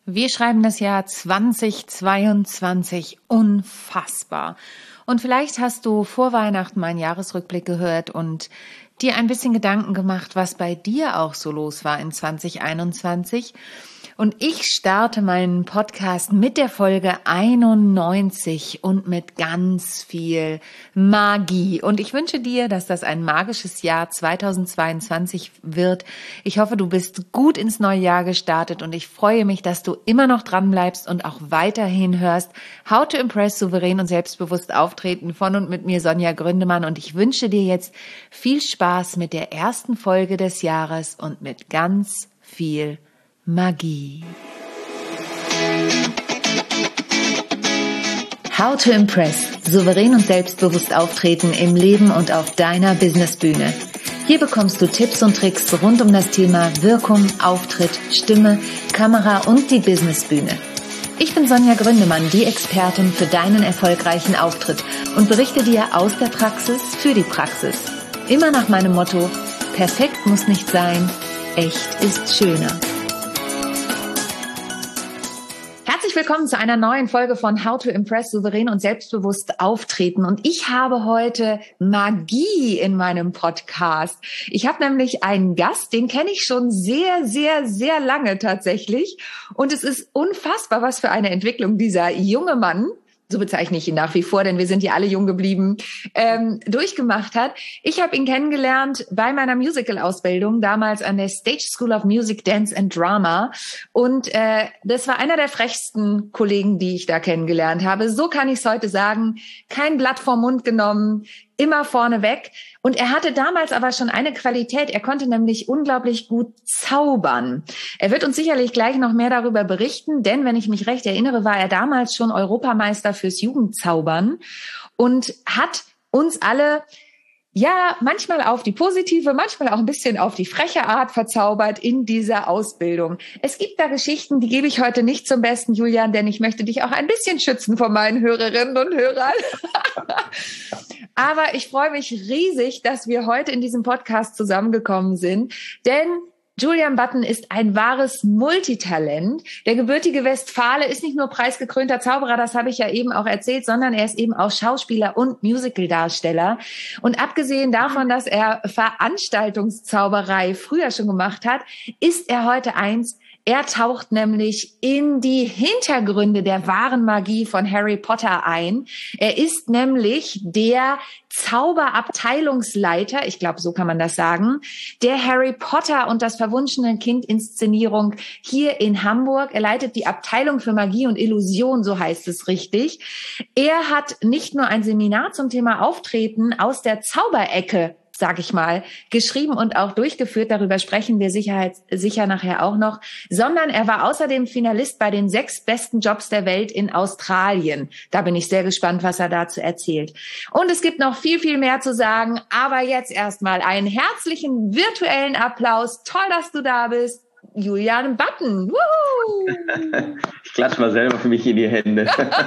Wir schreiben das Jahr 2022, unfassbar. Und vielleicht hast du vor Weihnachten meinen Jahresrückblick gehört und dir ein bisschen Gedanken gemacht, was bei dir auch so los war in 2021. Und ich starte meinen Podcast mit der Folge 91 und mit ganz viel Magie. Und ich wünsche dir, dass das ein magisches Jahr 2022 wird. Ich hoffe, du bist gut ins neue Jahr gestartet und ich freue mich, dass du immer noch dran bleibst und auch weiterhin hörst How to Impress, souverän und selbstbewusst auftreten von und mit mir Sonja Gründemann. Und ich wünsche dir jetzt viel Spaß mit der ersten Folge des Jahres und mit ganz viel Magie. How to Impress, souverän und selbstbewusst auftreten im Leben und auf deiner Businessbühne. Hier bekommst du Tipps und Tricks rund um das Thema Wirkung, Auftritt, Stimme, Kamera und die Businessbühne. Ich bin Sonja Gründemann, die Expertin für deinen erfolgreichen Auftritt und berichte dir aus der Praxis für die Praxis. Immer nach meinem Motto: perfekt muss nicht sein, echt ist schöner. Herzlich willkommen zu einer neuen Folge von How to Impress, souverän und selbstbewusst auftreten. Und ich habe heute Magie in meinem Podcast. Ich habe nämlich einen Gast, den kenne ich schon sehr, sehr, sehr lange tatsächlich. Und es ist unfassbar, was für eine Entwicklung dieser junge Mann, so bezeichne ich ihn nach wie vor, denn wir sind ja alle jung geblieben, durchgemacht hat. Ich habe ihn kennengelernt bei meiner Musical-Ausbildung, damals an der Stage School of Music, Dance and Drama. Und das war einer der frechsten Kollegen, die ich da kennengelernt habe. So kann ich es heute sagen. Kein Blatt vorm Mund genommen, immer vorneweg. Und er hatte damals aber schon eine Qualität. Er konnte nämlich unglaublich gut zaubern. Er wird uns sicherlich gleich noch mehr darüber berichten, denn wenn ich mich recht erinnere, war er damals schon Europameister fürs Jugendzaubern und hat uns alle manchmal auf die positive, manchmal auch ein bisschen auf die freche Art verzaubert in dieser Ausbildung. Es gibt da Geschichten, die gebe ich heute nicht zum Besten, Julian, denn ich möchte dich auch ein bisschen schützen vor meinen Hörerinnen und Hörern. Aber ich freue mich riesig, dass wir heute in diesem Podcast zusammengekommen sind, denn Julian Button ist ein wahres Multitalent. Der gebürtige Westfale ist nicht nur preisgekrönter Zauberer, das habe ich ja eben auch erzählt, sondern er ist eben auch Schauspieler und Musicaldarsteller. Und abgesehen davon, dass er Veranstaltungszauberei früher schon gemacht hat, ist er heute eins. Er taucht nämlich in die Hintergründe der wahren Magie von Harry Potter ein. Er ist nämlich der Zauberabteilungsleiter, ich glaube, so kann man das sagen, der Harry Potter und das verwunschene Kind-Inszenierung hier in Hamburg. Er leitet die Abteilung für Magie und Illusion, so heißt es richtig. Er hat nicht nur ein Seminar zum Thema Auftreten aus der Zauberecke, sag ich mal, geschrieben und auch durchgeführt, darüber sprechen wir sicher nachher auch noch, sondern er war außerdem Finalist bei den 6 besten Jobs der Welt in Australien. Da bin ich sehr gespannt, was er dazu erzählt. Und es gibt noch viel, viel mehr zu sagen, aber jetzt erstmal einen herzlichen virtuellen Applaus. Toll, dass du da bist. Julian Button. Woohoo! Ich klatsche mal selber für mich in die Hände.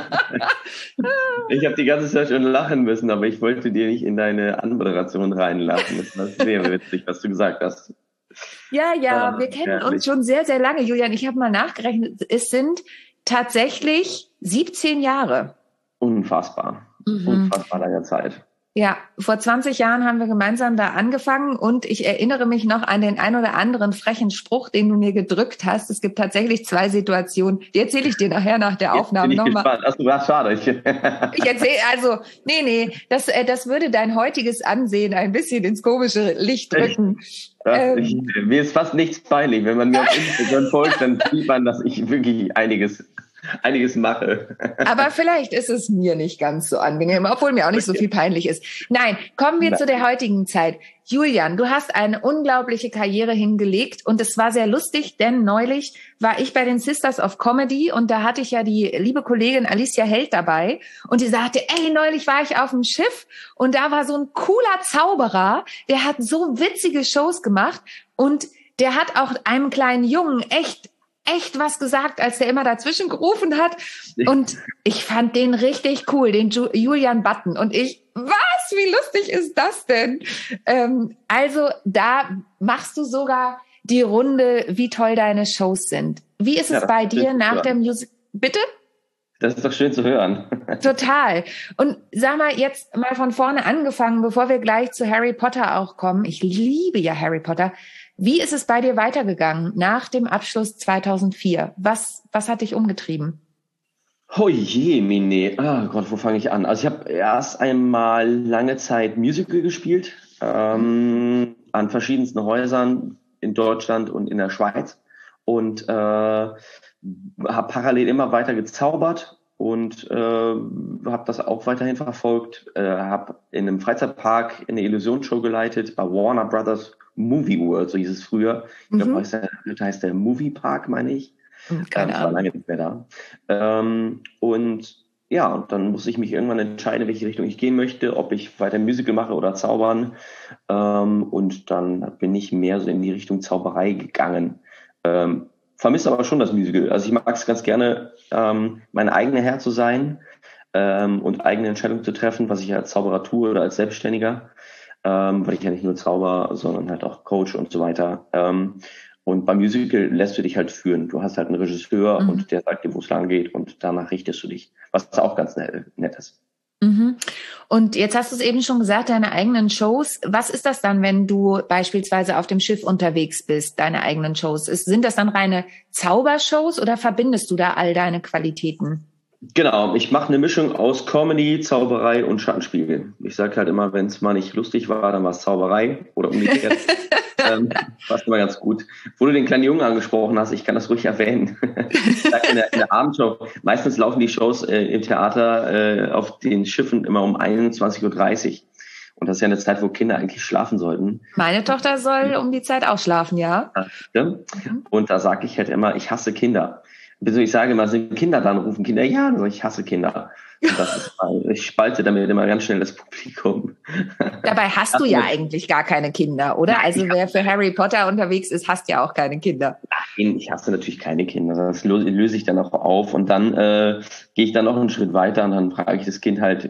Ich habe die ganze Zeit schon lachen müssen, aber ich wollte dir nicht in deine Anmoderation reinlassen. Das war sehr witzig, was du gesagt hast. Ja, wir kennen uns schon sehr, sehr lange, Julian. Ich habe mal nachgerechnet, es sind tatsächlich 17 Jahre. Unfassbar. Unfassbar lange Zeit. Ja, vor 20 Jahren haben wir gemeinsam da angefangen und ich erinnere mich noch an den ein oder anderen frechen Spruch, den du mir gedrückt hast. Es gibt tatsächlich 2 Situationen, die erzähle ich dir nachher nach der Aufnahme nochmal. Achso, schade. Ich erzähle, das würde dein heutiges Ansehen ein bisschen ins komische Licht drücken. Mir ist fast nichts peinlich. Wenn man mir auf Instagram folgt, dann sieht man, dass ich wirklich einiges mache. Aber vielleicht ist es mir nicht ganz so angenehm, obwohl mir auch nicht so viel peinlich ist. Nein, kommen wir zu der heutigen Zeit. Julian, du hast eine unglaubliche Karriere hingelegt und es war sehr lustig, denn neulich war ich bei den Sisters of Comedy und da hatte ich ja die liebe Kollegin Alicia Held dabei und die sagte, neulich war ich auf dem Schiff und da war so ein cooler Zauberer, der hat so witzige Shows gemacht und der hat auch einem kleinen Jungen echt was gesagt, als der immer dazwischen gerufen hat. Und ich fand den richtig cool, den Julian Button. Und wie lustig ist das denn? Also da machst du sogar die Runde, wie toll deine Shows sind. wie ist es bei dir nach der Musik? Bitte? Das ist doch schön zu hören. Total. Und sag mal, jetzt mal von vorne angefangen, bevor wir gleich zu Harry Potter auch kommen. Ich liebe ja Harry Potter. Wie ist es bei dir weitergegangen nach dem Abschluss 2004? Was hat dich umgetrieben? Oh je, Mine. Ah Gott, wo fange ich an? Also ich habe erst einmal lange Zeit Musical gespielt, an verschiedensten Häusern in Deutschland und in der Schweiz. Und habe parallel immer weiter gezaubert und habe das auch weiterhin verfolgt. Habe in einem Freizeitpark eine Illusionsshow geleitet bei Warner Brothers Movie World, so hieß es früher. Ich glaube, heute heißt der Movie Park, meine ich. Keine Ich war Ahnung. lange nicht mehr da. Und ja, und dann musste ich mich irgendwann entscheiden, in welche Richtung ich gehen möchte, ob ich weiter Musical mache oder Zaubern. Und dann bin ich mehr so in die Richtung Zauberei gegangen. Vermisse aber schon das Musical. Also ich mag es ganz gerne, mein eigener Herr zu sein und eigene Entscheidungen zu treffen, was ich als Zauberer tue oder als Selbstständiger, weil ich ja nicht nur Zauber, sondern halt auch Coach und so weiter. Und beim Musical lässt du dich halt führen. Du hast halt einen Regisseur und der sagt dir, wo es lang geht und danach richtest du dich, was auch ganz nett ist. Mhm. Und jetzt hast du es eben schon gesagt, deine eigenen Shows. Was ist das dann, wenn du beispielsweise auf dem Schiff unterwegs bist, deine eigenen Shows? Sind das dann reine Zaubershows oder verbindest du da all deine Qualitäten? Genau, ich mache eine Mischung aus Comedy, Zauberei und Schattenspiel. Ich sage halt immer, wenn es mal nicht lustig war, dann war es Zauberei oder umgekehrt. Passt immer ganz gut. Wo du den kleinen Jungen angesprochen hast, ich kann das ruhig erwähnen. in der Abendshow, meistens laufen die Shows im Theater auf den Schiffen immer um 21:30 Uhr. Und das ist ja eine Zeit, wo Kinder eigentlich schlafen sollten. Meine Tochter soll um die Zeit auch schlafen, ja. Und da sage ich halt immer, ich hasse Kinder. Ich sage immer, sind Kinder da, rufen Kinder, ja, dann sage ich hasse Kinder. Und das ist, ich spalte damit immer ganz schnell das Publikum. Dabei hast du ja eigentlich gar keine Kinder, oder? Also wer für Harry Potter unterwegs ist, hasst ja auch keine Kinder. Nein, ich hasse natürlich keine Kinder. Das löse ich dann auch auf und dann gehe ich dann noch einen Schritt weiter und dann frage ich das Kind halt,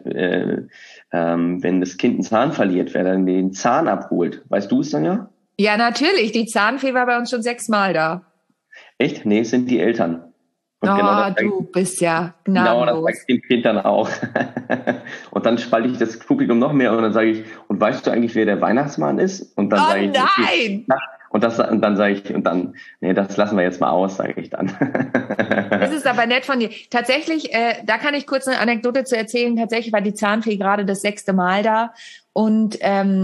wenn das Kind einen Zahn verliert, wer dann den Zahn abholt. Weißt du es dann ja? Ja, natürlich. Die Zahnfee war bei uns schon 6-mal da. Echt? Nee, es sind die Eltern. Und du bist ja gnadenlos. Genau, das sage ich dem Kind dann auch. Und dann spalte ich das Publikum noch mehr und dann sage ich, und weißt du eigentlich, wer der Weihnachtsmann ist? Und dann sage ich, nein! Okay, und dann sage ich, nee, das lassen wir jetzt mal aus, sage ich dann. Das ist aber nett von dir. Tatsächlich, da kann ich kurz eine Anekdote zu erzählen. Tatsächlich war die Zahnfee gerade das 6. Mal da. Und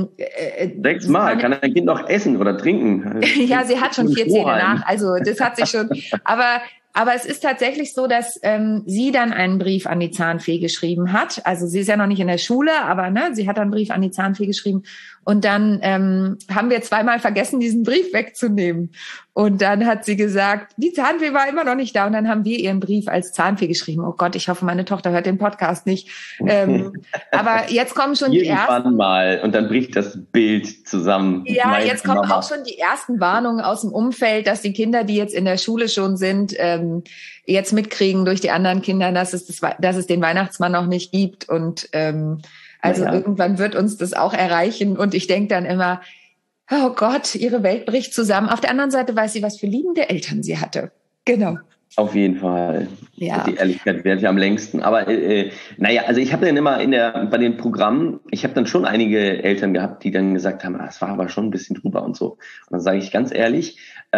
6 Mal? Kann ein Kind noch essen oder trinken? Ja, sie hat schon 4 Zähne nach. Also das hat sie schon. Aber es ist tatsächlich so, dass sie dann einen Brief an die Zahnfee geschrieben hat. Also sie ist ja noch nicht in der Schule, aber sie hat einen Brief an die Zahnfee geschrieben. Und dann haben wir 2-mal vergessen, diesen Brief wegzunehmen. Und dann hat sie gesagt, die Zahnfee war immer noch nicht da. Und dann haben wir ihren Brief als Zahnfee geschrieben. Oh Gott, ich hoffe, meine Tochter hört den Podcast nicht. Aber jetzt kommen schon die ersten. Mal und dann bricht das Bild zusammen. Ja, jetzt kommen auch schon die ersten Warnungen aus dem Umfeld, dass die Kinder, die jetzt in der Schule schon sind, jetzt mitkriegen durch die anderen Kinder, dass es den Weihnachtsmann noch nicht gibt. Und irgendwann wird uns das auch erreichen. Und ich denke dann immer, oh Gott, ihre Welt bricht zusammen. Auf der anderen Seite weiß sie, was für liebende Eltern sie hatte. Genau. Auf jeden Fall. Ja. Die Ehrlichkeit währt ja am längsten. Aber also ich habe dann immer bei den Programmen, ich habe dann schon einige Eltern gehabt, die dann gesagt haben, das war aber schon ein bisschen drüber und so. Und dann sage ich ganz ehrlich,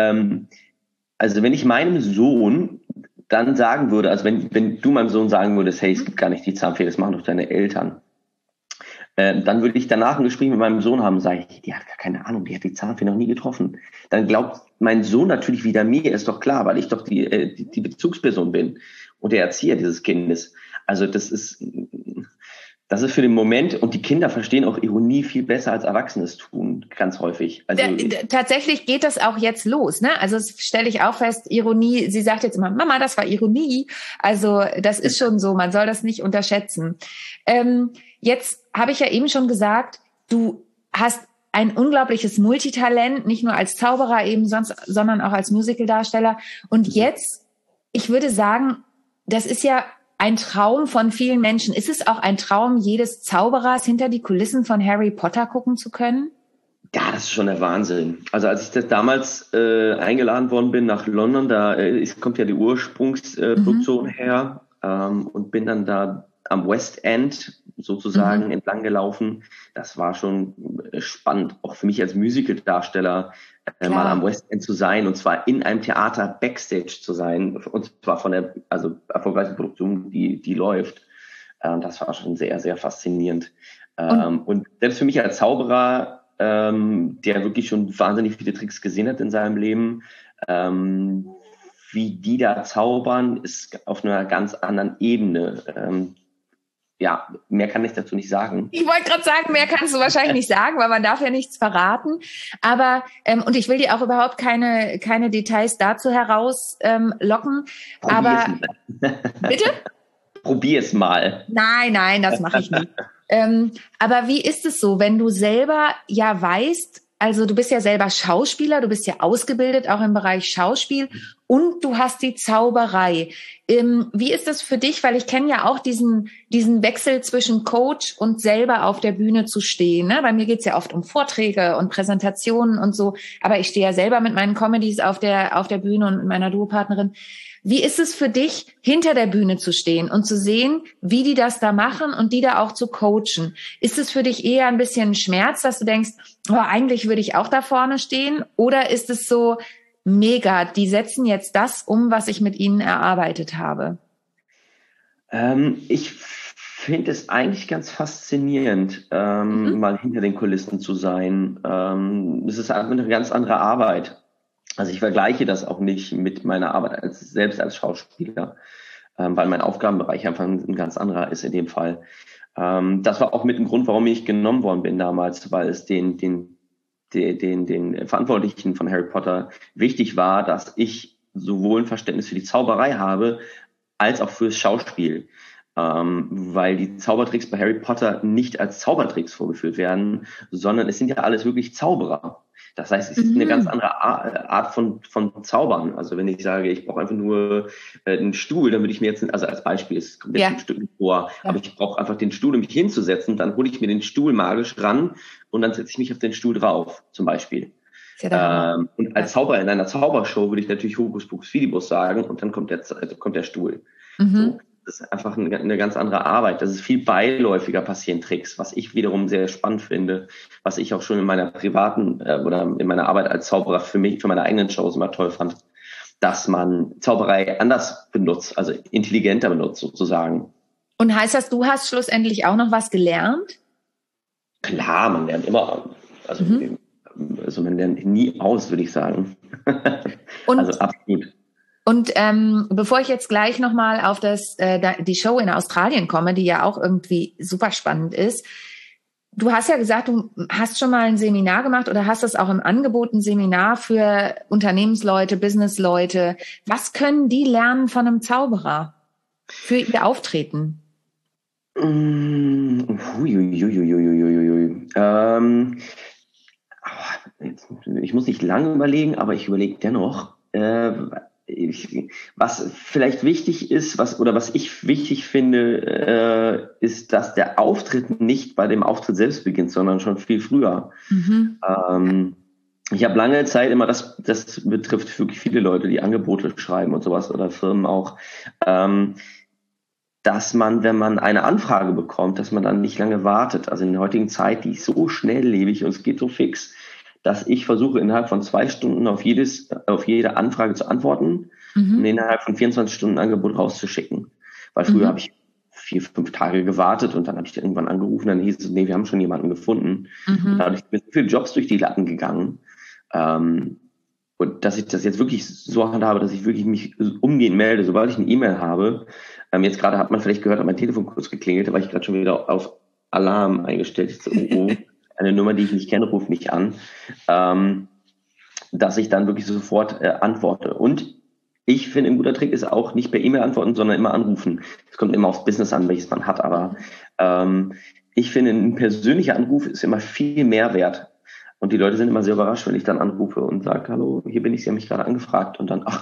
also wenn ich meinem Sohn dann sagen würde, also wenn du meinem Sohn sagen würdest, hey, es gibt gar nicht die Zahnfee, das machen doch deine Eltern, dann würde ich danach ein Gespräch mit meinem Sohn haben, sage ich, die hat gar keine Ahnung, die hat die Zahnfee noch nie getroffen. Dann glaubt mein Sohn natürlich wieder mir, ist doch klar, weil ich doch die Bezugsperson bin und der Erzieher dieses Kindes. Also das ist für den Moment, und die Kinder verstehen auch Ironie viel besser als Erwachsene es tun, ganz häufig. Also tatsächlich geht das auch jetzt los, ne? Also das stelle ich auch fest, Ironie, sie sagt jetzt immer, Mama, das war Ironie. Also das ist schon so, man soll das nicht unterschätzen. Jetzt habe ich ja eben schon gesagt, du hast ein unglaubliches Multitalent, nicht nur als Zauberer eben, sondern auch als Musicaldarsteller. Und jetzt, ich würde sagen, das ist ja ein Traum von vielen Menschen. Ist es auch ein Traum jedes Zauberers, hinter die Kulissen von Harry Potter gucken zu können? Ja, das ist schon der Wahnsinn. Also als ich das damals eingeladen worden bin nach London, kommt ja die Ursprungsproduktion her, und bin dann da am West End sozusagen entlang gelaufen. Das war schon spannend, auch für mich als Musical-Darsteller mal am West End zu sein, und zwar in einem Theater Backstage zu sein, und zwar von der erfolgreichen Produktion, die läuft. Das war schon sehr, sehr faszinierend. Und selbst für mich als Zauberer, der wirklich schon wahnsinnig viele Tricks gesehen hat in seinem Leben, wie die da zaubern, ist auf einer ganz anderen Ebene. Ja, mehr kann ich dazu nicht sagen. Ich wollte gerade sagen, mehr kannst du wahrscheinlich nicht sagen, weil man darf ja nichts verraten. Aber, und ich will dir auch überhaupt keine Details dazu herauslocken. Aber, bitte? Probier es mal. Nein, das mache ich nicht. Aber wie ist es so, wenn du selber ja weißt, also du bist ja selber Schauspieler, du bist ja ausgebildet auch im Bereich Schauspiel und du hast die Zauberei. Wie ist das für dich? Weil ich kenne ja auch diesen Wechsel zwischen Coach und selber auf der Bühne zu stehen. Ne? Bei mir geht's ja oft um Vorträge und Präsentationen und so, aber ich stehe ja selber mit meinen Comedies auf der Bühne und mit meiner Duopartnerin. Wie ist es für dich, hinter der Bühne zu stehen und zu sehen, wie die das da machen und die da auch zu coachen? Ist es für dich eher ein bisschen Schmerz, dass du denkst, oh, eigentlich würde ich auch da vorne stehen? Oder ist es so mega, die setzen jetzt das um, was ich mit ihnen erarbeitet habe? Ich finde es eigentlich ganz faszinierend, mal hinter den Kulissen zu sein. Es ist einfach eine ganz andere Arbeit. Also ich vergleiche das auch nicht mit meiner Arbeit selbst als Schauspieler, weil mein Aufgabenbereich einfach ein ganz anderer ist in dem Fall. Das war auch mit dem Grund, warum ich genommen worden bin damals, weil es den Verantwortlichen von Harry Potter wichtig war, dass ich sowohl ein Verständnis für die Zauberei habe, als auch fürs Schauspiel. Weil die Zaubertricks bei Harry Potter nicht als Zaubertricks vorgeführt werden, sondern es sind ja alles wirklich Zauberer. Das heißt, es ist eine ganz andere Art von Zaubern. Also wenn ich sage, ich brauche einfach nur einen Stuhl, dann würde ich mir jetzt, also als Beispiel, es kommt jetzt ein Stück vor, aber ich brauche einfach den Stuhl, um mich hinzusetzen, dann hole ich mir den Stuhl magisch ran und dann setze ich mich auf den Stuhl drauf, zum Beispiel. Und als Zauberer in einer Zaubershow würde ich natürlich Hokus Pokus Fidibus sagen und dann kommt der Stuhl. So. Das ist einfach eine ganz andere Arbeit. Das ist viel beiläufiger passieren Tricks, was ich wiederum sehr spannend finde, was ich auch schon in meiner privaten oder in meiner Arbeit als Zauberer für meine eigenen Shows immer toll fand, dass man Zauberei anders benutzt, also intelligenter benutzt sozusagen. Und heißt das, du hast schlussendlich auch noch was gelernt? Klar, man lernt immer, also man lernt nie aus, würde ich sagen. Also absolut. Und bevor ich jetzt gleich nochmal auf die Show in Australien komme, die ja auch irgendwie super spannend ist, du hast ja gesagt, du hast schon mal ein Seminar gemacht oder hast das auch im Angebot, ein Seminar für Unternehmensleute, Businessleute. Was können die lernen von einem Zauberer für ihr Auftreten? Ich muss nicht lange überlegen, aber ich überlege dennoch. Was vielleicht wichtig ist, was ich wichtig finde, ist, dass der Auftritt nicht bei dem Auftritt selbst beginnt, sondern schon viel früher. Ich habe lange Zeit immer, das betrifft wirklich viele Leute, die Angebote schreiben und sowas oder Firmen auch, dass man, wenn man eine Anfrage bekommt, dass man dann nicht lange wartet. Also in der heutigen Zeit, die ist so schnelllebig und es geht so fix, dass ich versuche, innerhalb von 2 Stunden auf jede Anfrage zu antworten und innerhalb von 24 Stunden ein Angebot rauszuschicken. Weil früher habe ich 4-5 Tage gewartet und dann habe ich irgendwann angerufen, dann hieß es, nee, wir haben schon jemanden gefunden. Und dadurch sind so viele Jobs durch die Latten gegangen. Und dass ich das jetzt wirklich so handhabe, dass ich wirklich mich umgehend melde, sobald ich eine E-Mail habe. Jetzt gerade hat man vielleicht gehört, hat mein Telefon kurz geklingelt, da war ich gerade schon wieder auf Alarm eingestellt. Ich so, oh. Eine Nummer, die ich nicht kenne, ruft mich an, dass ich dann wirklich sofort antworte. Und ich finde, ein guter Trick ist auch nicht per E-Mail antworten, sondern immer anrufen. Es kommt immer aufs Business an, welches man hat, aber ich finde, ein persönlicher Anruf ist immer viel mehr wert. Und die Leute sind immer sehr überrascht, wenn ich dann anrufe und sage, hallo, hier bin ich, Sie haben mich gerade angefragt. Und dann,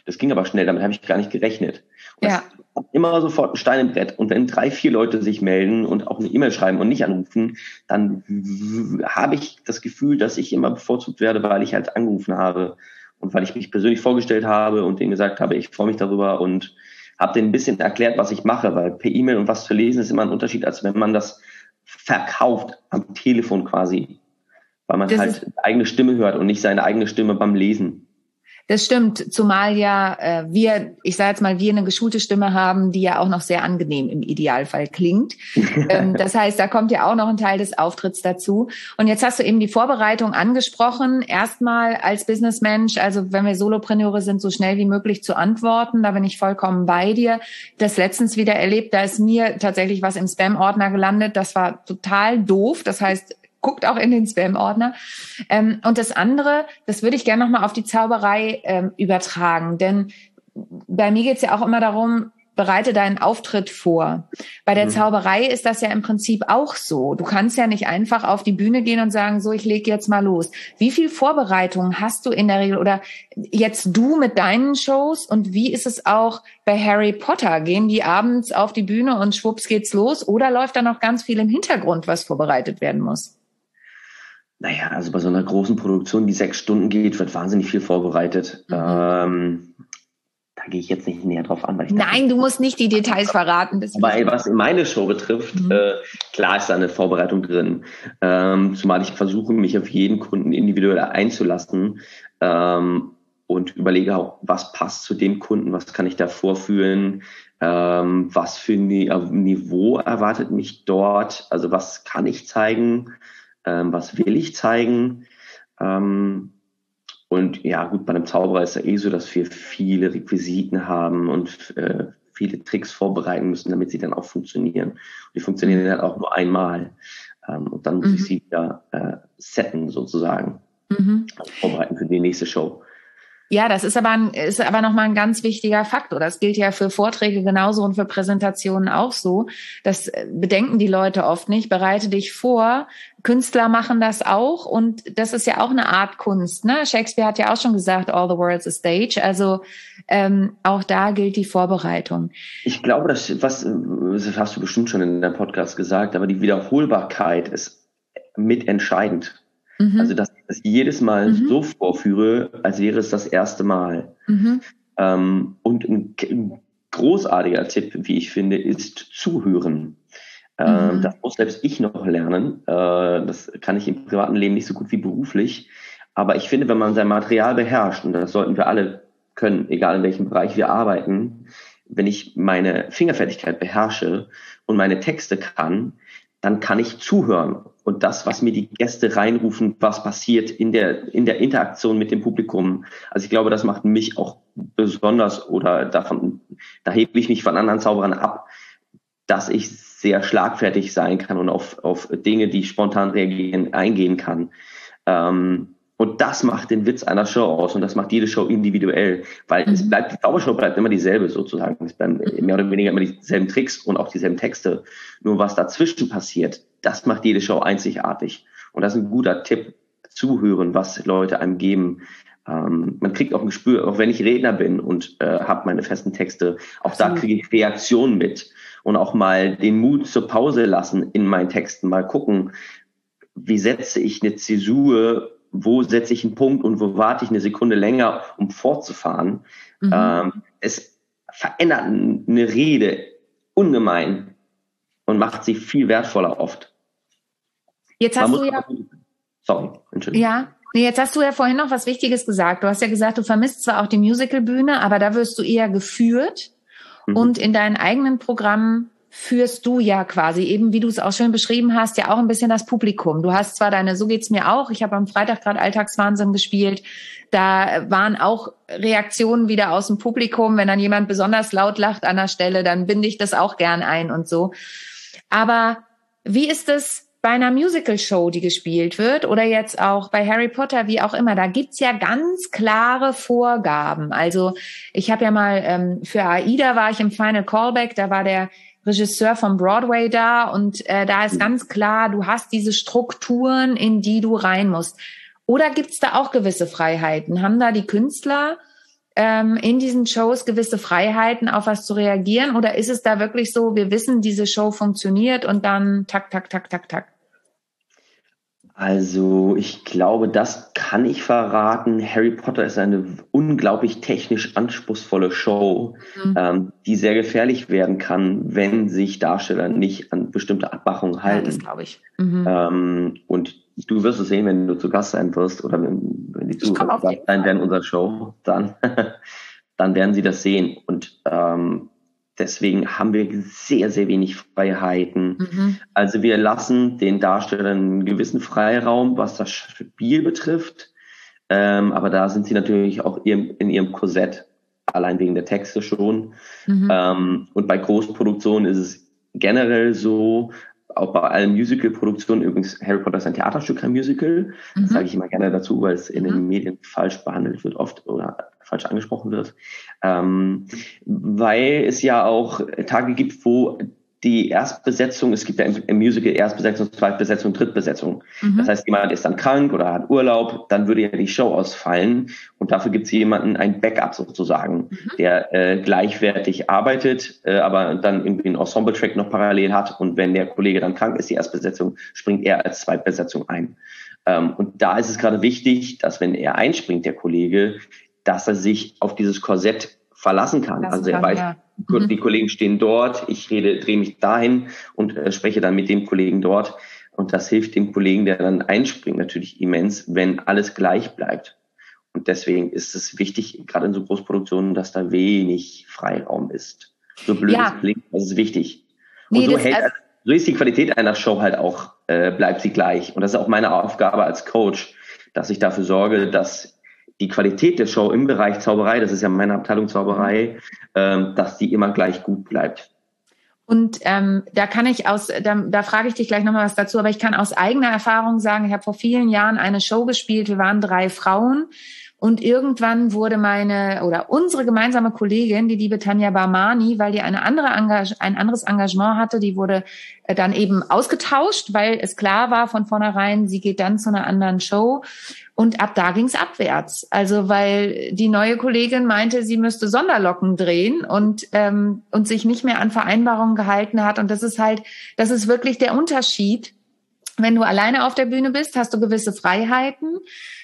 Das ging aber schnell, damit habe ich gar nicht gerechnet. Und Ja. das immer sofort ein Stein im Brett. Und wenn 3, 4 Leute sich melden und auch eine E-Mail schreiben und nicht anrufen, dann habe ich das Gefühl, dass ich immer bevorzugt werde, weil ich halt angerufen habe und weil ich mich persönlich vorgestellt habe und denen gesagt habe, ich freue mich darüber und habe denen ein bisschen erklärt, was ich mache, weil per E-Mail und was zu lesen ist immer ein Unterschied, als wenn man das verkauft am Telefon quasi, weil man halt seine eigene Stimme hört und nicht seine eigene Stimme beim Lesen. Das stimmt, zumal ja wir eine geschulte Stimme haben, die ja auch noch sehr angenehm im Idealfall klingt. Das heißt, da kommt ja auch noch ein Teil des Auftritts dazu. Und jetzt hast du eben die Vorbereitung angesprochen. Erstmal als Businessmensch, also wenn wir Solopreneure sind, so schnell wie möglich zu antworten. Da bin ich vollkommen bei dir. Das letztens wieder erlebt, da ist mir tatsächlich was im Spam-Ordner gelandet. Das war total doof. Das heißt, guckt auch in den Spam-Ordner. Und das andere, das würde ich gerne nochmal auf die Zauberei übertragen. Denn bei mir geht's ja auch immer darum, bereite deinen Auftritt vor. Bei der Zauberei ist das ja im Prinzip auch so. Du kannst ja nicht einfach auf die Bühne gehen und sagen, so, ich lege jetzt mal los. Wie viel Vorbereitung hast du in der Regel oder jetzt du mit deinen Shows und wie ist es auch bei Harry Potter? Gehen die abends auf die Bühne und schwupps geht's los oder läuft da noch ganz viel im Hintergrund, was vorbereitet werden muss? Naja, also bei so einer großen Produktion, die 6 Stunden geht, wird wahnsinnig viel vorbereitet. Da gehe ich jetzt nicht näher drauf an. Weil ich Nein, du musst nicht die Details verraten. Aber was meine Show betrifft, klar ist da eine Vorbereitung drin. Zumal ich versuche, mich auf jeden Kunden individuell einzulassen und überlege auch, was passt zu dem Kunden, was kann ich da vorführen, was für ein Niveau erwartet mich dort, also was kann ich zeigen, was will ich zeigen? Und ja, gut, bei einem Zauberer ist ja so, dass wir viele Requisiten haben und viele Tricks vorbereiten müssen, damit sie dann auch funktionieren. Und die funktionieren dann auch nur einmal. Und dann muss ich sie wieder setten, sozusagen. Also vorbereiten für die nächste Show. Ja, das ist aber nochmal ein ganz wichtiger Faktor. Das gilt ja für Vorträge genauso und für Präsentationen auch so. Das bedenken die Leute oft nicht. Bereite dich vor. Künstler machen das auch und das ist ja auch eine Art Kunst, ne? Shakespeare hat ja auch schon gesagt, all the world's a stage. Also auch da gilt die Vorbereitung. Ich glaube, das hast du bestimmt schon in deinem Podcast gesagt, aber die Wiederholbarkeit ist mitentscheidend. Also, dass ich das jedes Mal so vorführe, als wäre es das erste Mal. Und ein großartiger Tipp, wie ich finde, ist zuhören. Das muss selbst ich noch lernen. Das kann ich im privaten Leben nicht so gut wie beruflich. Aber ich finde, wenn man sein Material beherrscht, und das sollten wir alle können, egal in welchem Bereich wir arbeiten, wenn ich meine Fingerfertigkeit beherrsche und meine Texte kann, dann kann ich zuhören. Und das, was mir die Gäste reinrufen, was passiert in der Interaktion mit dem Publikum. Also ich glaube, das macht mich auch besonders oder da hebe ich mich von anderen Zauberern ab, dass ich sehr schlagfertig sein kann und auf Dinge, die spontan reagieren, eingehen kann. Und das macht den Witz einer Show aus und das macht jede Show individuell, weil die Zaubershow bleibt immer dieselbe sozusagen. Es bleiben mehr oder weniger immer dieselben Tricks und auch dieselben Texte. Nur was dazwischen passiert, das macht jede Show einzigartig. Und das ist ein guter Tipp, zuhören, was Leute einem geben. Man kriegt auch ein Gespür, auch wenn ich Redner bin und habe meine festen Texte, auch da kriege ich Reaktionen mit und auch mal den Mut zur Pause lassen in meinen Texten, mal gucken, wie setze ich eine Zäsur, wo setze ich einen Punkt und wo warte ich eine Sekunde länger, um fortzufahren. Es verändert eine Rede ungemein und macht sie viel wertvoller oft. Jetzt hast du ja... Sorry, Entschuldigung. Ja, jetzt hast du ja vorhin noch was Wichtiges gesagt. Du hast ja gesagt, du vermisst zwar auch die Musicalbühne, aber da wirst du eher geführt und in deinen eigenen Programmen führst du ja quasi eben, wie du es auch schön beschrieben hast, ja auch ein bisschen das Publikum. Du hast zwar so geht's mir auch, ich habe am Freitag gerade Alltagswahnsinn gespielt, da waren auch Reaktionen wieder aus dem Publikum, wenn dann jemand besonders laut lacht an der Stelle, dann binde ich das auch gern ein und so. Aber wie ist es bei einer Musical-Show, die gespielt wird oder jetzt auch bei Harry Potter, wie auch immer, da gibt's ja ganz klare Vorgaben. Also ich habe ja mal für AIDA war ich im Final Callback, da war der Regisseur vom Broadway da und da ist ganz klar, du hast diese Strukturen, in die du rein musst. Oder gibt's da auch gewisse Freiheiten? Haben da die Künstler in diesen Shows gewisse Freiheiten, auf was zu reagieren? Oder ist es da wirklich so, wir wissen, diese Show funktioniert und dann tak, tak, tak, tak, tak? Also ich glaube, das kann ich verraten. Harry Potter ist eine unglaublich technisch anspruchsvolle Show, die sehr gefährlich werden kann, wenn sich Darsteller nicht an bestimmte Abmachungen halten. Ja, das glaube ich. Und du wirst es sehen, wenn du zu Gast sein wirst oder wenn die Zuhörer sein werden in unserer Show, dann werden sie das sehen. Und deswegen haben wir sehr, sehr wenig Freiheiten. Also wir lassen den Darstellern einen gewissen Freiraum, was das Spiel betrifft. Aber da sind sie natürlich auch in ihrem Korsett, allein wegen der Texte schon. Und bei Großproduktionen ist es generell so, auch bei allen Musical-Produktionen, übrigens Harry Potter ist ein Theaterstück, kein Musical. Das sage ich immer gerne dazu, weil es in den Medien falsch behandelt wird oft oder falsch angesprochen wird. Weil es ja auch Tage gibt, wo die Erstbesetzung, es gibt ja im Musical Erstbesetzung, Zweitbesetzung, Drittbesetzung. Das heißt, jemand ist dann krank oder hat Urlaub, dann würde ja die Show ausfallen und dafür gibt es jemanden ein Backup sozusagen, der gleichwertig arbeitet, aber dann irgendwie einen Ensemble-Track noch parallel hat und wenn der Kollege dann krank ist, die Erstbesetzung, springt er als Zweitbesetzung ein. Und da ist es gerade wichtig, dass wenn er einspringt, der Kollege, dass er sich auf dieses Korsett verlassen kann. Also er weiß, die Kollegen stehen dort, ich drehe mich dahin und spreche dann mit dem Kollegen dort. Und das hilft dem Kollegen, der dann einspringt, natürlich immens, wenn alles gleich bleibt. Und deswegen ist es wichtig, gerade in so Großproduktionen, dass da wenig Freiraum ist. So blöd es klingt, das ist wichtig. Und so ist die Qualität einer Show halt auch, bleibt sie gleich. Und das ist auch meine Aufgabe als Coach, dass ich dafür sorge, dass die Qualität der Show im Bereich Zauberei, das ist ja meine Abteilung Zauberei, dass die immer gleich gut bleibt. Und da frage ich dich gleich nochmal was dazu, aber ich kann aus eigener Erfahrung sagen, ich habe vor vielen Jahren eine Show gespielt, wir waren 3 Frauen und irgendwann wurde unsere gemeinsame Kollegin, die liebe Tanja Barmani, weil die ein anderes Engagement hatte, die wurde dann eben ausgetauscht, weil es klar war von vornherein, sie geht dann zu einer anderen Show. Und ab da ging's abwärts. Also weil die neue Kollegin meinte, sie müsste Sonderlocken drehen und sich nicht mehr an Vereinbarungen gehalten hat. Und das ist wirklich der Unterschied. Wenn du alleine auf der Bühne bist, hast du gewisse Freiheiten.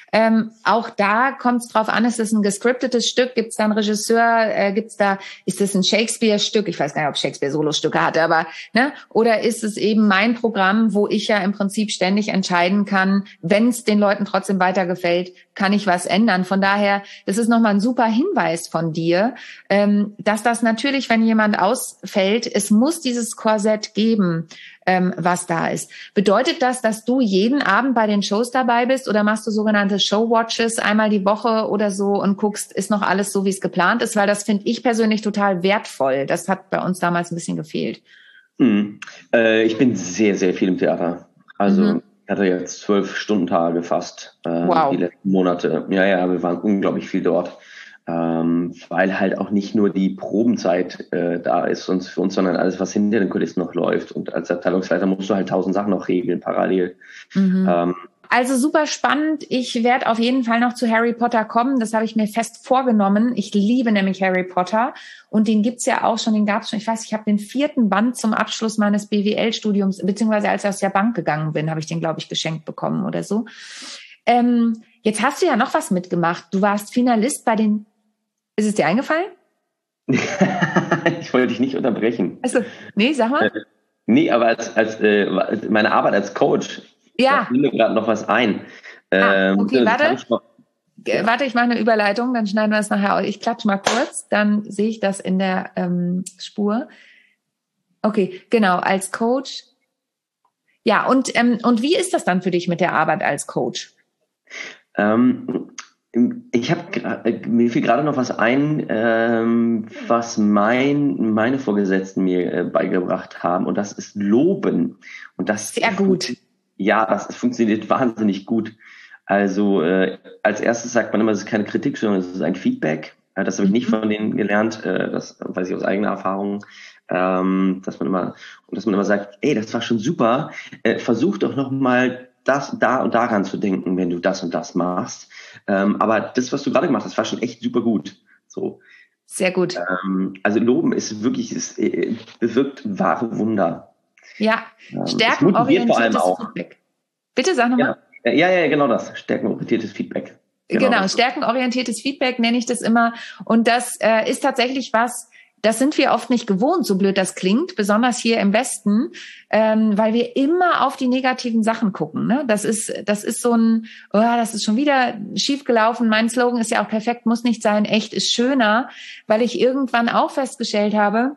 Auch da kommt es drauf an, ist es ein gescriptetes Stück, gibt es da einen Regisseur, ist es ein Shakespeare-Stück, ich weiß gar nicht, ob Shakespeare Solostücke hatte, aber oder ist es eben mein Programm, wo ich ja im Prinzip ständig entscheiden kann, wenn es den Leuten trotzdem weitergefällt, kann ich was ändern. Von daher, das ist nochmal ein super Hinweis von dir, dass das natürlich, wenn jemand ausfällt, es muss dieses Korsett geben, was da ist. Bedeutet das, dass du jeden Abend bei den Shows dabei bist oder machst du sogenannte Showwatches einmal die Woche oder so und guckst, ist noch alles so, wie es geplant ist? Weil das finde ich persönlich total wertvoll. Das hat bei uns damals ein bisschen gefehlt. Ich bin sehr, sehr viel im Theater. Also ich hatte jetzt 12-Stunden-Tage fast die letzten Monate. Ja, wir waren unglaublich viel dort. Weil halt auch nicht nur die Probenzeit da ist für uns, sondern alles, was hinter den Kulissen noch läuft. Und als Abteilungsleiter musst du halt 1000 Sachen noch regeln, parallel. Also super spannend. Ich werde auf jeden Fall noch zu Harry Potter kommen. Das habe ich mir fest vorgenommen. Ich liebe nämlich Harry Potter. Und den gab's ja auch schon, ich weiß, ich habe den 4. Band zum Abschluss meines BWL-Studiums, beziehungsweise als ich aus der Bank gegangen bin, habe ich den, glaube ich, geschenkt bekommen oder so. Jetzt hast du ja noch was mitgemacht. Du warst Finalist bei den... Ist es dir eingefallen? Ich wollte dich nicht unterbrechen. Also, nee, sag mal. Nee, aber als meine Arbeit als Coach, da fiel mir gerade noch was ein. Okay, warte, ich mache eine Überleitung, dann schneiden wir es nachher aus. Ich klatsche mal kurz, dann sehe ich das in der Spur. Okay, genau, als Coach. Ja, und wie ist das dann für dich mit der Arbeit als Coach? Mir fiel gerade noch was ein, was meine Vorgesetzten mir beigebracht haben, und das ist Loben. Und das sehr gut. Ja, das funktioniert wahnsinnig gut. Also als erstes sagt man immer, es ist keine Kritik, sondern es ist ein Feedback. Das habe ich nicht von denen gelernt, das weiß ich aus eigener Erfahrung, dass man immer sagt, ey, das war schon super, versuch doch noch mal da und daran zu denken, wenn du das und das machst. Aber das, was du gerade gemacht hast, war schon echt super gut. So. Sehr gut. Also Loben ist wirklich, es bewirkt wahre Wunder. Ja, Es motiviert vor allem stärkenorientiertes auch. Feedback. Bitte sag nochmal. Ja, genau das. Stärkenorientiertes Feedback. Genau, stärkenorientiertes Feedback nenne ich das immer. Und das ist tatsächlich was, das sind wir oft nicht gewohnt, so blöd das klingt, besonders hier im Westen, weil wir immer auf die negativen Sachen gucken. Ne? Das ist so ein, das ist schon wieder schiefgelaufen. Mein Slogan ist ja auch perfekt, muss nicht sein, echt ist schöner, weil ich irgendwann auch festgestellt habe,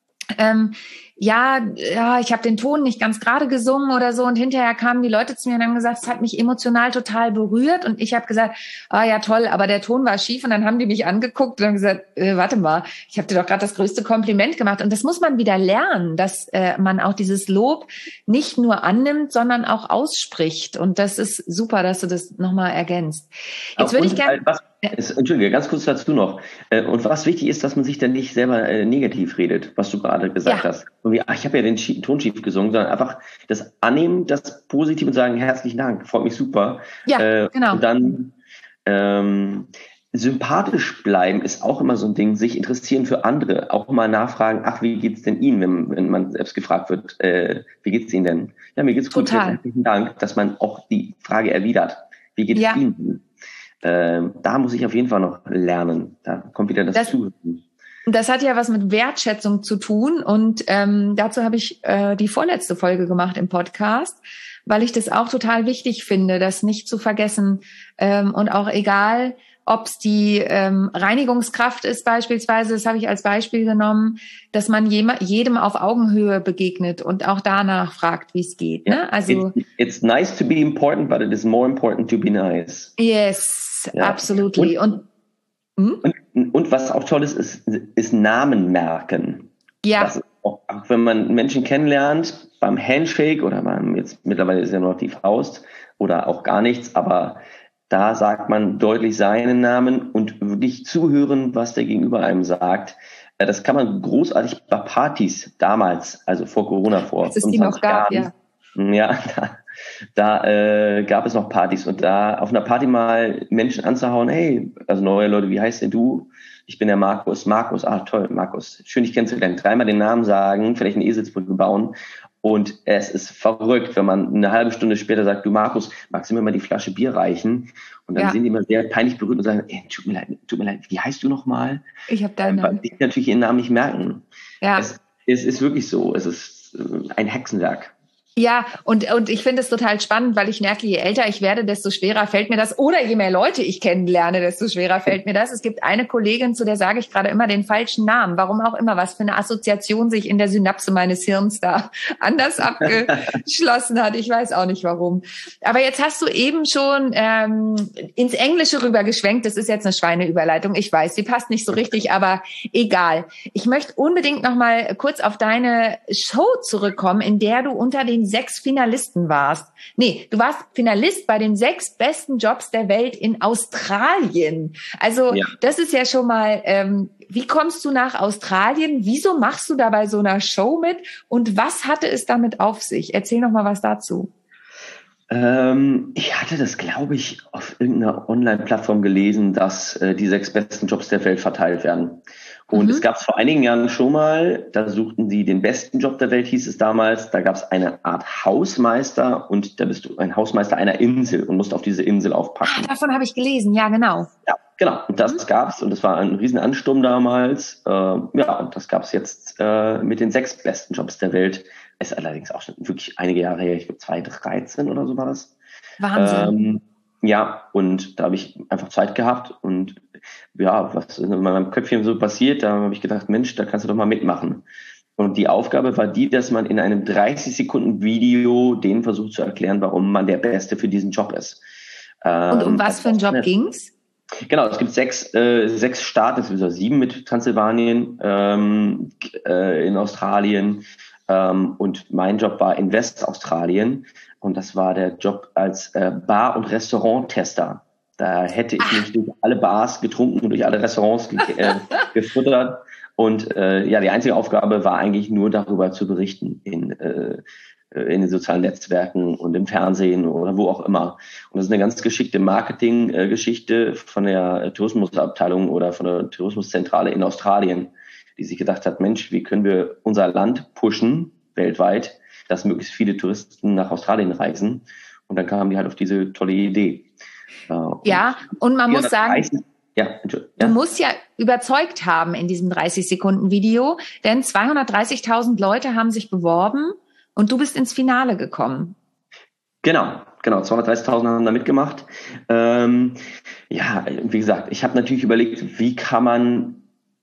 ich habe den Ton nicht ganz gerade gesungen oder so, und hinterher kamen die Leute zu mir und haben gesagt, es hat mich emotional total berührt, und ich habe gesagt, ja toll, aber der Ton war schief, und dann haben die mich angeguckt und haben gesagt, warte mal, ich habe dir doch gerade das größte Kompliment gemacht, und das muss man wieder lernen, dass man auch dieses Lob nicht nur annimmt, sondern auch ausspricht, und das ist super, dass du das nochmal ergänzt. Jetzt würde ich gerne... Entschuldige, ganz kurz dazu noch. Und was wichtig ist, dass man sich dann nicht selber negativ redet, was du gerade gesagt hast. Irgendwie, ich habe ja den Ton schief gesungen, sondern einfach das annehmen, das positiv und sagen, herzlichen Dank, freut mich super. Ja, genau. Und dann sympathisch bleiben ist auch immer so ein Ding, sich interessieren für andere, auch mal nachfragen, wie geht's denn Ihnen, wenn man selbst gefragt wird, wie geht's Ihnen denn? Ja, mir geht's gut, herzlichen Dank, dass man auch die Frage erwidert. Wie geht es Ihnen? Da muss ich auf jeden Fall noch lernen. Da kommt wieder das Zuhören. Das hat ja was mit Wertschätzung zu tun, und dazu habe ich die vorletzte Folge gemacht im Podcast, weil ich das auch total wichtig finde, das nicht zu vergessen, und auch egal, ob es die Reinigungskraft ist beispielsweise, das habe ich als Beispiel genommen, dass man jedem auf Augenhöhe begegnet und auch danach fragt, wie es geht. Ne? Also it's nice to be important, but it is more important to be nice. Yes, absolutely. Und was auch toll ist Namen merken. Ja. Das ist auch wenn man Menschen kennenlernt, beim Handshake oder jetzt mittlerweile ist ja nur noch die Faust oder auch gar nichts, aber da sagt man deutlich seinen Namen und wirklich zuhören, was der Gegenüber einem sagt. Das kann man großartig bei Partys damals, also vor Corona, vor 25 Jahren. Ja, da gab es noch Partys, und da auf einer Party mal Menschen anzuhauen, hey, also neue Leute, wie heißt denn du? Ich bin der Markus. Markus, toll, Markus. Schön, dich kennenzulernen. Dreimal den Namen sagen, vielleicht eine Eselsbrücke bauen. Und es ist verrückt, wenn man eine halbe Stunde später sagt, du Markus, magst du mir mal die Flasche Bier reichen? Und dann sind die immer sehr peinlich berührt und sagen, tut mir leid, wie heißt du nochmal? Ich habe deinen Namen. Weil die natürlich ihren Namen nicht merken. Ja. Es ist wirklich so, es ist ein Hexenwerk. Ja, und ich finde es total spannend, weil ich merke, je älter ich werde, desto schwerer fällt mir das. Oder je mehr Leute ich kennenlerne, desto schwerer fällt mir das. Es gibt eine Kollegin, zu der sage ich gerade immer den falschen Namen. Warum auch immer, was für eine Assoziation sich in der Synapse meines Hirns da anders abgeschlossen hat. Ich weiß auch nicht warum. Aber jetzt hast du eben schon ins Englische rübergeschwenkt. Das ist jetzt eine Schweineüberleitung. Ich weiß, sie passt nicht so richtig, aber egal. Ich möchte unbedingt noch mal kurz auf deine Show zurückkommen, in der du unter den 6 Finalisten warst. Nee, du warst Finalist bei den 6 besten Jobs der Welt in Australien. Also das ist ja schon mal, wie kommst du nach Australien? Wieso machst du da bei so einer Show mit? Und was hatte es damit auf sich? Erzähl noch mal was dazu. Ich hatte das, glaube ich, auf irgendeiner Online-Plattform gelesen, dass die 6 besten Jobs der Welt verteilt werden. Und es gab es vor einigen Jahren schon mal, da suchten sie den besten Job der Welt, hieß es damals. Da gab es eine Art Hausmeister, und da bist du ein Hausmeister einer Insel und musst auf diese Insel aufpassen. Davon habe ich gelesen, ja, genau. Ja, genau. Und das gab's, und das war ein Riesenansturm damals. Und das gab's jetzt mit den 6 besten Jobs der Welt. Ist allerdings auch schon wirklich einige Jahre her, ich glaube 2013 oder so war das. Wahnsinn. Und da habe ich einfach Zeit gehabt, und was in meinem Köpfchen so passiert, da habe ich gedacht, Mensch, da kannst du doch mal mitmachen. Und die Aufgabe war die, dass man in einem 30-Sekunden-Video denen versucht zu erklären, warum man der Beste für diesen Job ist. Und um was für einen Job ging's? Genau, es gibt 6 Staaten, es sind 7 mit Transsilvanien in Australien. Und mein Job war in Westaustralien, und das war der Job als Bar- und Restauranttester. Da hätte ich mich durch alle Bars getrunken und durch alle Restaurants gefuttert. Und die einzige Aufgabe war eigentlich nur darüber zu berichten in in den sozialen Netzwerken und im Fernsehen oder wo auch immer. Und das ist eine ganz geschickte Marketing-Geschichte von der Tourismusabteilung oder von der Tourismuszentrale in Australien, die sich gedacht hat, Mensch, wie können wir unser Land pushen weltweit, dass möglichst viele Touristen nach Australien reisen. Und dann kamen die halt auf diese tolle Idee. Und man muss sagen, du musst ja überzeugt haben in diesem 30-Sekunden-Video, denn 230.000 Leute haben sich beworben und du bist ins Finale gekommen. Genau. 230.000 haben da mitgemacht. Wie gesagt, ich habe natürlich überlegt, wie kann man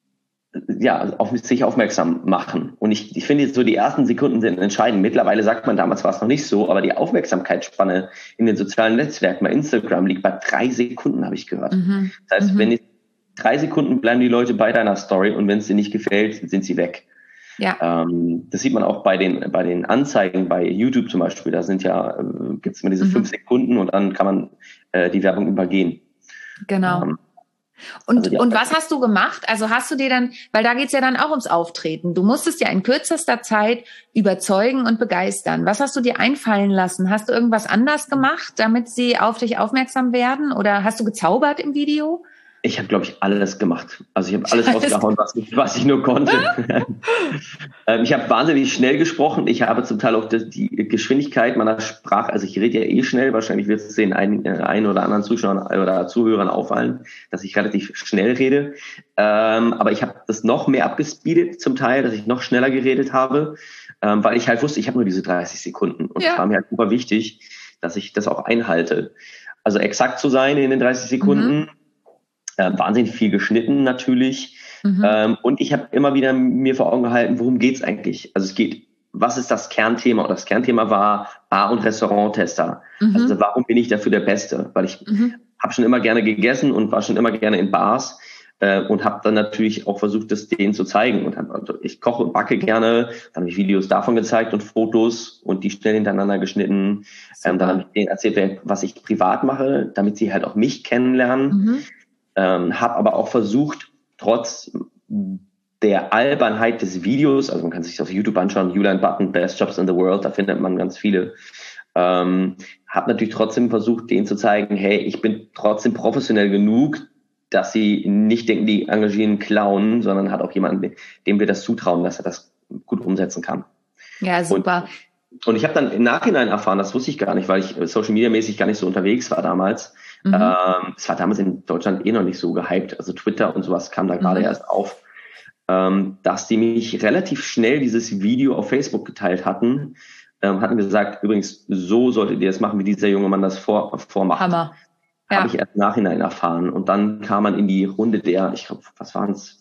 auf sich aufmerksam machen. Und ich finde, so die ersten Sekunden sind entscheidend. Mittlerweile sagt man, damals war es noch nicht so, aber die Aufmerksamkeitsspanne in den sozialen Netzwerken, bei Instagram, liegt bei 3 Sekunden, habe ich gehört. Das heißt, wenn 3 Sekunden bleiben die Leute bei deiner Story und wenn es dir nicht gefällt, sind sie weg. Ja. Das sieht man auch bei den Anzeigen bei YouTube zum Beispiel. Da gibt es immer diese 5 Sekunden und dann kann man die Werbung übergehen. Genau. Und was hast du gemacht? Also hast du dir dann, weil da geht's ja dann auch ums Auftreten. Du musstest ja in kürzester Zeit überzeugen und begeistern. Was hast du dir einfallen lassen? Hast du irgendwas anders gemacht, damit sie auf dich aufmerksam werden? Oder hast du gezaubert im Video? Ich habe, glaube ich, alles gemacht. Also ich habe alles rausgehauen, was ich nur konnte. Ich habe wahnsinnig schnell gesprochen. Ich habe zum Teil auch die Geschwindigkeit meiner Sprache, also ich rede ja eh schnell, wahrscheinlich wird es den einen oder anderen Zuschauern oder Zuhörern auffallen, dass ich relativ schnell rede. Aber ich habe das noch mehr abgespeedet zum Teil, dass ich noch schneller geredet habe, weil ich halt wusste, ich habe nur diese 30 Sekunden. Und es war mir halt super wichtig, dass ich das auch einhalte. Also exakt zu sein in den 30 Sekunden. Wahnsinnig viel geschnitten natürlich. Und ich habe immer wieder mir vor Augen gehalten, worum geht's eigentlich? Also was ist das Kernthema? Und das Kernthema war Bar- und Restauranttester. Also warum bin ich dafür der Beste? Weil ich habe schon immer gerne gegessen und war schon immer gerne in Bars und habe dann natürlich auch versucht, das denen zu zeigen. Und ich koche und backe gerne. Dann habe ich Videos davon gezeigt und Fotos und die schnell hintereinander geschnitten. Dann habe ich denen erzählt, was ich privat mache, damit sie halt auch mich kennenlernen. Habe aber auch versucht, trotz der Albernheit des Videos, also man kann sich das auf YouTube anschauen, Julian Button, Best Jobs in the World, da findet man ganz viele, habe natürlich trotzdem versucht, denen zu zeigen, hey, ich bin trotzdem professionell genug, dass sie nicht denken, die engagieren einen Clown, sondern hat auch jemanden, dem wir das zutrauen, dass er das gut umsetzen kann. Ja, super. Und ich habe dann im Nachhinein erfahren, das wusste ich gar nicht, weil ich Social-Media-mäßig gar nicht so unterwegs war damals. Es war damals in Deutschland noch nicht so gehypt. Also Twitter und sowas kam da gerade erst auf. Dass die mich relativ schnell dieses Video auf Facebook geteilt hatten. Hatten gesagt, übrigens, so solltet ihr das machen, wie dieser junge Mann das vormacht. Hammer. Ja. Habe ich erst im Nachhinein erfahren. Und dann kam man in die Runde der, ich glaube, was waren es,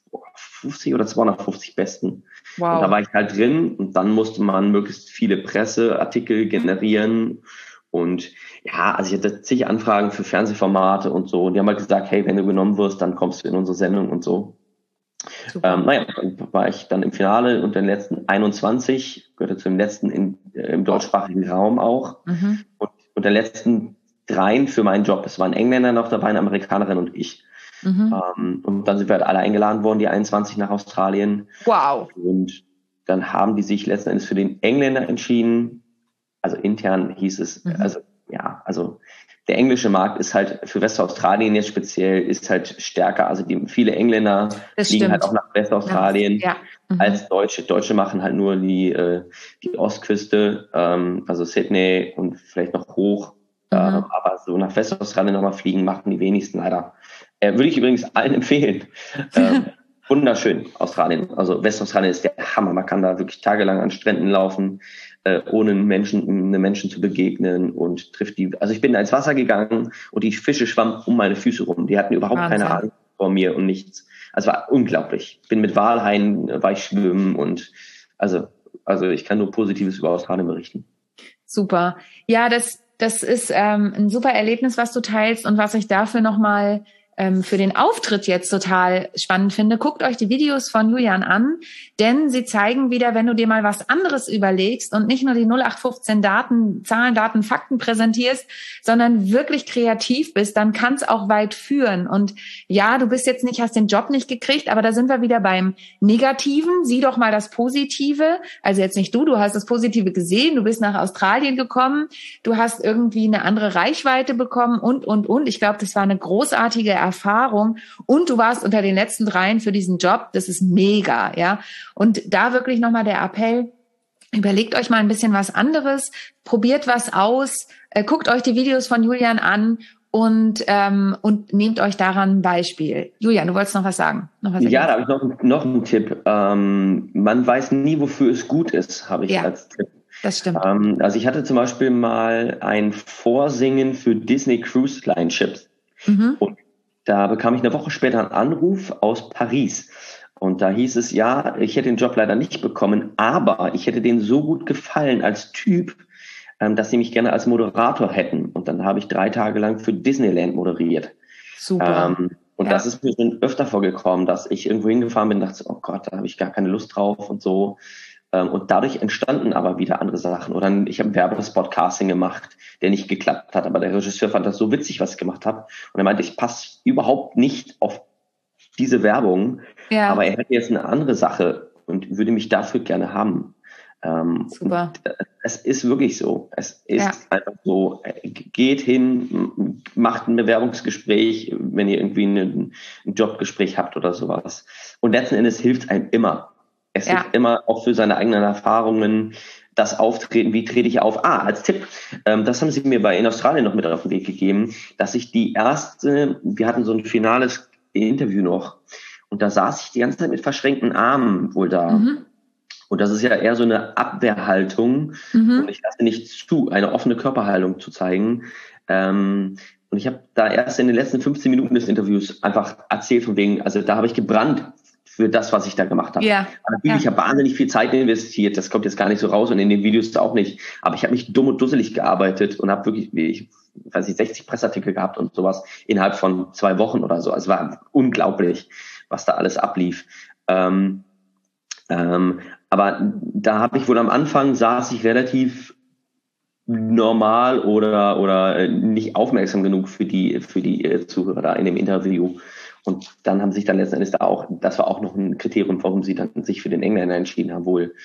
50 oder 250 Besten. Wow. Und da war ich halt drin und dann musste man möglichst viele Presseartikel generieren. Und ja, also ich hatte zig Anfragen für Fernsehformate und so. Und die haben halt gesagt, hey, wenn du genommen wirst, dann kommst du in unsere Sendung und so. Dann war ich dann im Finale und den letzten 21, gehörte zu dem letzten im deutschsprachigen Raum auch. Und der letzten 3 für meinen Job. Es waren Engländer noch dabei, eine Amerikanerin und ich. Und dann sind wir halt alle eingeladen worden, die 21 nach Australien. Wow. Und dann haben die sich letzten Endes für den Engländer entschieden. Also intern hieß es, also der englische Markt ist halt für Westaustralien jetzt speziell, ist halt stärker. Also viele Engländer fliegen halt auch nach Westaustralien als Deutsche. Deutsche machen halt nur die Ostküste, also Sydney und vielleicht noch hoch. Aber so nach Westaustralien nochmal fliegen machen die wenigsten leider. Würde ich übrigens allen empfehlen. Wunderschön, Australien. Also Westaustralien ist der Hammer. Man kann da wirklich tagelang an Stränden laufen, ohne einem Menschen zu begegnen und trifft die. Also ich bin ins Wasser gegangen und die Fische schwammen um meine Füße rum. Die hatten überhaupt keine Ahnung vor mir und nichts. Also war unglaublich. Bin mit Walhaien, war ich schwimmen und also ich kann nur Positives über Australien berichten. Super. Ja, das ist ein super Erlebnis, was du teilst und was ich dafür nochmal für den Auftritt jetzt total spannend finde, guckt euch die Videos von Julian an, denn sie zeigen wieder, wenn du dir mal was anderes überlegst und nicht nur die 0815 Zahlen, Daten, Fakten präsentierst, sondern wirklich kreativ bist, dann kann es auch weit führen. Und ja, du bist jetzt hast den Job nicht gekriegt, aber da sind wir wieder beim Negativen. Sieh doch mal das Positive. Also jetzt nicht du hast das Positive gesehen, du bist nach Australien gekommen, du hast irgendwie eine andere Reichweite bekommen und. Ich glaube, das war eine großartige Erfahrung und du warst unter den letzten 3 für diesen Job. Das ist mega, ja. Und da wirklich nochmal der Appell, überlegt euch mal ein bisschen was anderes, probiert was aus, guckt euch die Videos von Julian an und nehmt euch daran ein Beispiel. Julian, du wolltest noch was sagen? Ja, da habe ich noch einen Tipp. Man weiß nie, wofür es gut ist, habe ich als Tipp. Das stimmt. Also ich hatte zum Beispiel mal ein Vorsingen für Disney Cruise Line Ships. Und da bekam ich eine Woche später einen Anruf aus Paris. Und da hieß es, ja, ich hätte den Job leider nicht bekommen, aber ich hätte denen so gut gefallen als Typ, dass sie mich gerne als Moderator hätten. Und dann habe ich 3 Tage lang für Disneyland moderiert. Super. Das ist mir schon öfter vorgekommen, dass ich irgendwo hingefahren bin und dachte, oh Gott, da habe ich gar keine Lust drauf und so. Und dadurch entstanden aber wieder andere Sachen. Oder ich habe Werbespot-Casting gemacht, der nicht geklappt hat. Aber der Regisseur fand das so witzig, was ich gemacht habe. Und er meinte, ich passe überhaupt nicht auf diese Werbung. Ja. Aber er hätte jetzt eine andere Sache und würde mich dafür gerne haben. Super. Es ist wirklich so. Es ist einfach so. Geht hin, macht ein Bewerbungsgespräch, wenn ihr irgendwie ein Jobgespräch habt oder sowas. Und letzten Endes hilft einem immer. Es hilft immer auch für seine eigenen Erfahrungen, das Auftreten, wie trete ich auf? Als Tipp, das haben sie mir in Australien noch mit auf den Weg gegeben, dass ich wir hatten so ein finales Interview noch und da saß ich die ganze Zeit mit verschränkten Armen wohl da. Und das ist ja eher so eine Abwehrhaltung und ich lasse nicht zu, eine offene Körperhaltung zu zeigen. Und ich habe da erst in den letzten 15 Minuten des Interviews einfach erzählt von wegen, also da habe ich gebrannt für das, was ich da gemacht habe. Ich habe wahnsinnig viel Zeit investiert, das kommt jetzt gar nicht so raus und in den Videos auch nicht, aber ich habe mich dumm und dusselig gearbeitet und habe wirklich, 60 Pressartikel gehabt und sowas innerhalb von 2 Wochen oder so. Also es war unglaublich, was da alles ablief. Aber da habe ich wohl am Anfang saß ich relativ normal oder nicht aufmerksam genug für die Zuhörer da in dem Interview. Und dann haben sich dann letzten Endes das war auch noch ein Kriterium, warum sie dann sich für den Engländer entschieden haben wohl.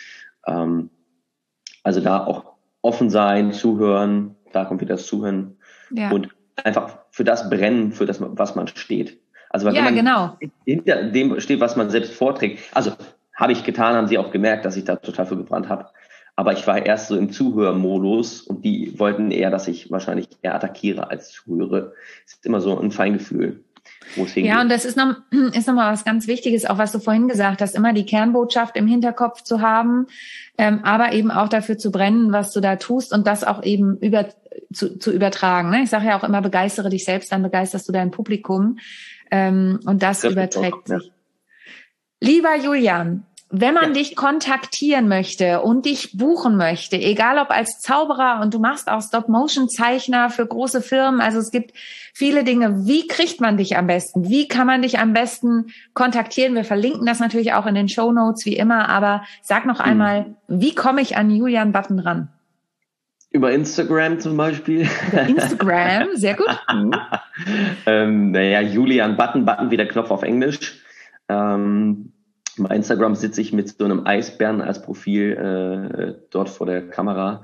Also da auch offen sein, zuhören, da kommt wieder das Zuhören und einfach für das brennen, für das, was man steht. Also wenn man hinter dem steht, was man selbst vorträgt, also habe ich getan, haben sie auch gemerkt, dass ich da total für gebrannt habe. Aber ich war erst so im Zuhörmodus und die wollten eher, dass ich wahrscheinlich eher attackiere als zuhöre. Es ist immer so ein Feingefühl, wo es hingeht. Ja, und das ist noch mal was ganz Wichtiges, auch was du vorhin gesagt hast, immer die Kernbotschaft im Hinterkopf zu haben, aber eben auch dafür zu brennen, was du da tust und das auch eben zu übertragen. Ne? Ich sage ja auch immer, begeistere dich selbst, dann begeisterst du dein Publikum und das überträgt sich. Lieber Julian, wenn man dich kontaktieren möchte und dich buchen möchte, egal ob als Zauberer und du machst auch Stop-Motion-Zeichner für große Firmen, also es gibt viele Dinge, wie kriegt man dich am besten? Wie kann man dich am besten kontaktieren? Wir verlinken das natürlich auch in den Shownotes wie immer, aber sag noch einmal, wie komme ich an Julian Button ran? Über Instagram zum Beispiel. Instagram, sehr gut. Julian Button wie der Knopf auf Englisch. Bei Instagram sitze ich mit so einem Eisbären als Profil dort vor der Kamera.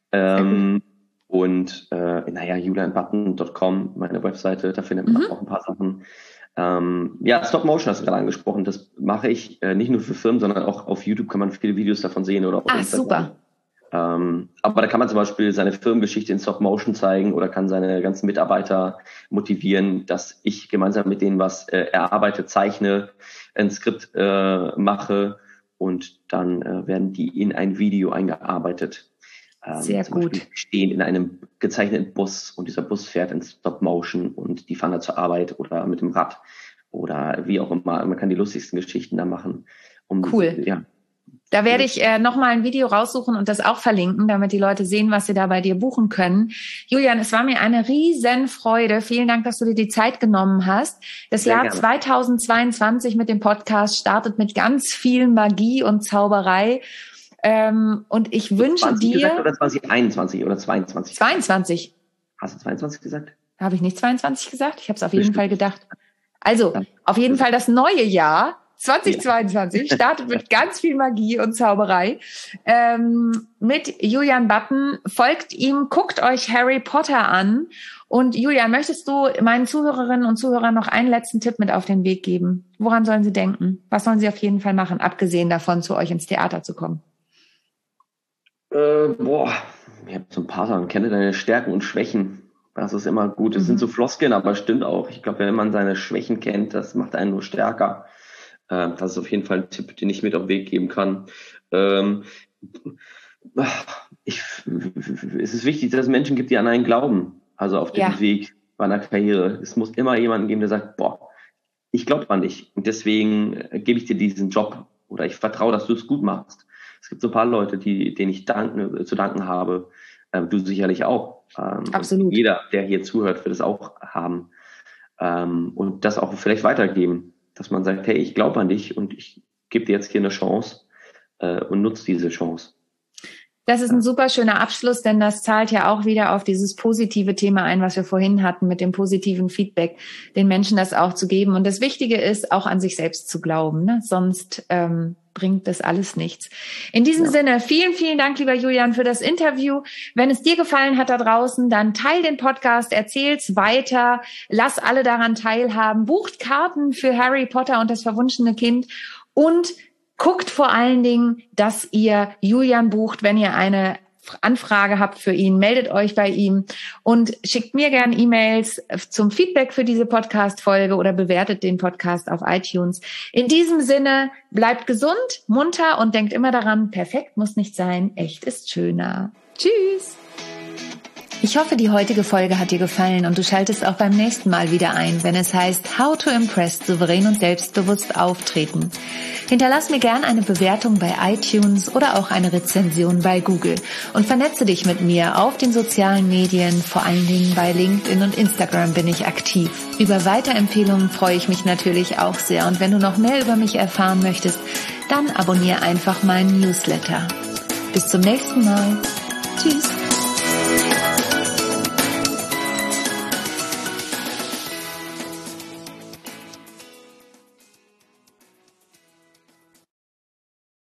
julianbutton.com, meine Webseite, da findet man auch ein paar Sachen. Stop Motion hast du gerade angesprochen, das mache ich nicht nur für Firmen, sondern auch auf YouTube kann man viele Videos davon sehen oder auf Instagram. Super. Aber da kann man zum Beispiel seine Firmengeschichte in Stop Motion zeigen oder kann seine ganzen Mitarbeiter motivieren, dass ich gemeinsam mit denen was erarbeite, zeichne, ein Skript mache und dann werden die in ein Video eingearbeitet. Sehr gut. Die stehen in einem gezeichneten Bus und dieser Bus fährt in Stop Motion und die fahren da zur Arbeit oder mit dem Rad oder wie auch immer. Man kann die lustigsten Geschichten da machen. Cool. Da werde ich nochmal ein Video raussuchen und das auch verlinken, damit die Leute sehen, was sie da bei dir buchen können. Julian, es war mir eine riesen Freude. Vielen Dank, dass du dir die Zeit genommen hast. Das Jahr 2022 mit dem Podcast startet mit ganz viel Magie und Zauberei. Und ich wünsche dir... Gesagt, oder 2021 oder 22? 22. Hast du 22 gesagt? Habe ich nicht 22 gesagt? Ich habe es auf jeden Fall gedacht. Also, auf jeden Fall das neue Jahr 2022 startet mit ganz viel Magie und Zauberei. Mit Julian Button. Folgt ihm, guckt euch Harry Potter an. Und Julian, möchtest du meinen Zuhörerinnen und Zuhörern noch einen letzten Tipp mit auf den Weg geben? Woran sollen sie denken? Was sollen sie auf jeden Fall machen, abgesehen davon, zu euch ins Theater zu kommen? Ich habe so ein paar Sachen. Kenne deine Stärken und Schwächen. Das ist immer gut. Das sind so Floskeln, aber stimmt auch. Ich glaube, wenn man seine Schwächen kennt, das macht einen nur stärker. Das ist auf jeden Fall ein Tipp, den ich mit auf den Weg geben kann. Es ist wichtig, dass es Menschen gibt, die an einen glauben. Also auf dem Weg meiner Karriere. Es muss immer jemanden geben, der sagt, ich glaube an dich. Und deswegen gebe ich dir diesen Job. Oder ich vertraue, dass du es gut machst. Es gibt so ein paar Leute, denen ich zu danken habe. Du sicherlich auch. Absolut. Jeder, der hier zuhört, wird es auch haben. Und das auch vielleicht weitergeben. Dass man sagt, hey, ich glaube an dich und ich gebe dir jetzt hier eine Chance und nutze diese Chance. Das ist ein super schöner Abschluss, denn das zahlt ja auch wieder auf dieses positive Thema ein, was wir vorhin hatten, mit dem positiven Feedback, den Menschen das auch zu geben. Und das Wichtige ist, auch an sich selbst zu glauben, ne? Sonst bringt das alles nichts. In diesem Sinne, vielen, vielen Dank, lieber Julian, für das Interview. Wenn es dir gefallen hat da draußen, dann teil den Podcast, erzähl's weiter, lass alle daran teilhaben, bucht Karten für Harry Potter und das verwunschene Kind und guckt vor allen Dingen, dass ihr Julian bucht, wenn ihr eine Anfrage habt für ihn, meldet euch bei ihm und schickt mir gerne E-Mails zum Feedback für diese Podcast-Folge oder bewertet den Podcast auf iTunes. In diesem Sinne, bleibt gesund, munter und denkt immer daran, perfekt muss nicht sein, echt ist schöner. Tschüss! Ich hoffe, die heutige Folge hat dir gefallen und du schaltest auch beim nächsten Mal wieder ein, wenn es heißt How to Impress, souverän und selbstbewusst auftreten. Hinterlass mir gern eine Bewertung bei iTunes oder auch eine Rezension bei Google und vernetze dich mit mir auf den sozialen Medien, vor allen Dingen bei LinkedIn und Instagram bin ich aktiv. Über Weiterempfehlungen freue ich mich natürlich auch sehr und wenn du noch mehr über mich erfahren möchtest, dann abonniere einfach meinen Newsletter. Bis zum nächsten Mal. Tschüss.